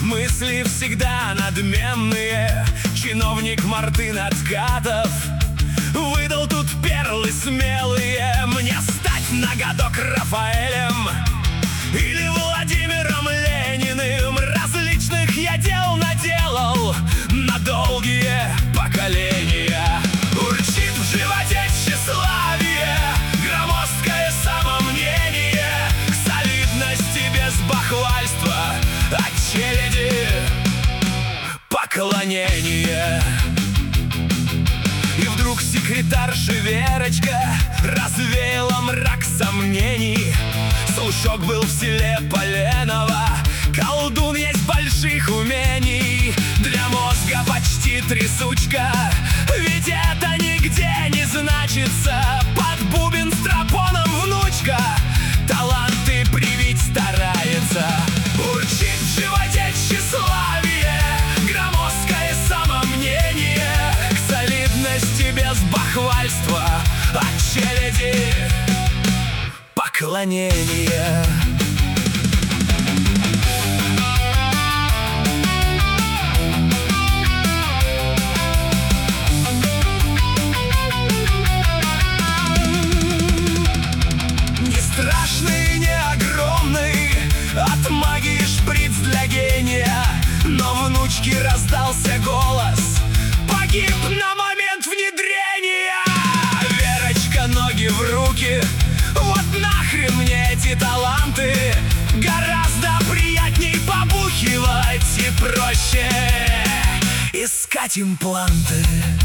Мысли всегда надменные. Чиновник Мартын Откатов выдал тут перлы смелые. Мне стать на годок Рафаэлем или Владимиром Лениным. Различных я дел наделал на долгие поколения. Урчит в животе тщеславие, громоздкое самомнение, к солидности без бахвальства, от челяди поклонение. И вдруг секретарша Верочка развеяла мрак сомнений. Слушок был в селе Поленово, колдун есть больших умений. Для мозга почти трясучка, ведь это нигде не значится. Под бубен с тропоном внучка таланты привить старается. Урчит в животе тщеславие, громоздкое самомнение, к солидности без бахвальства, от челяди поклонение. Не страшный, не огромный, от магии шприц для гения. Но внучки раздался голос: погиб на момент внедрения. Верочка, ноги в руки, вот нахрен мне эти таланты. Гораздо приятней побухивать и проще искать импланты.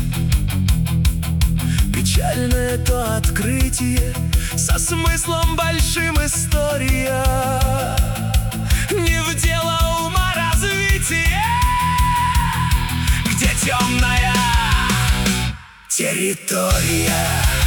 Печальное то открытие, со смыслом большим история. Не в дело ума развитие, где темная территория.